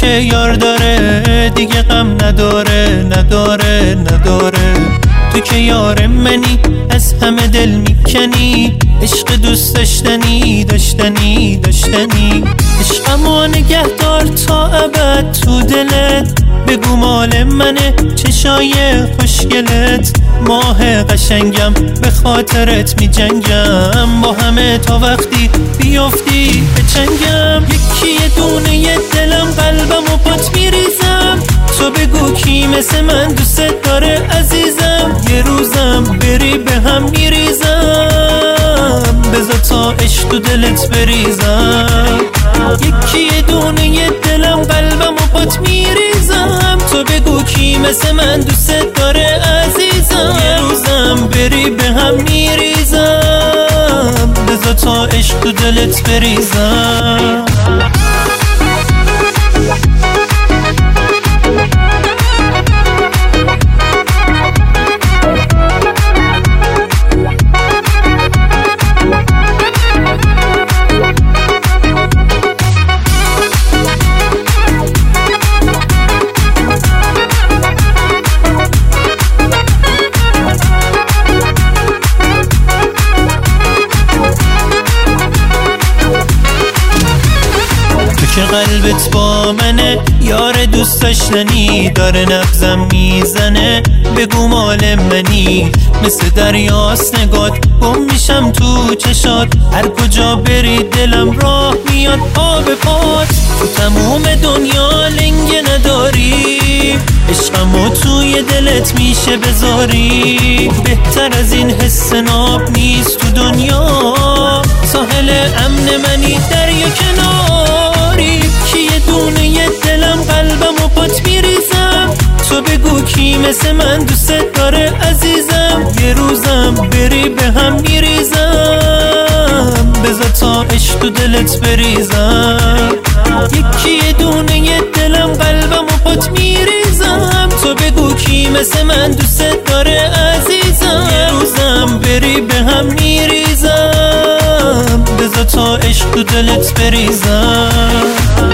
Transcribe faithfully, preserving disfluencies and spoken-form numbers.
که یار داره دیگه غم نداره نداره نداره. تو که یار منی از همه دل میکنی، عشق دوست داشتنی داشتنی داشتنی. عشقمو نگهدار تا ابد تو دلت، بگو مال منه چشای خوشگلت. ماه قشنگم به خاطرت می جنگم، با همه تا وقتی بیافتی به چنگم. یکی یه دونه یه دلم قلبم و پات می ریزم، تو بگو کی مثل من دوست داره عزیزم. یه روزم بری به هم می ریزم، بذار تا عشق تو دلت بریزم. یکی یه دونه یه دلم قلبم و پات می ریزم، تو بگو کی مثل من دوست داره عزیزم. یه روزم بری به هم می ریزم، بذار تا عشق تو دلت بریزم. که قلبت با منه یار دوست داشتنی، داره نبضم میزنه بگو مال منی. مثل دریاست نگات گم میشم تو چشات، هر کجا بری دلم راه میاد پا به پات. تو تموم دنیا لنگه نداری، عشقمو توی دلت میشه بذاری. بهتر از این حس ناب نیست تو دنیا، ساحل امن منی دریا کناری. کی یه دونه یه دلم قلبم و پات میریزم، تو بگو کی مثل من دوست داره عزیزم. یه روزم بری به هم میریزم، بذار تا عشق تو دلت بریزم. یکی یه دونه یه دلم قلبم و پات میریزم، تو بگو کی مثل من دوست داره عزیزم. یه روزم بری به هم میریزم، بذار تا عشق تو دلت بریزم.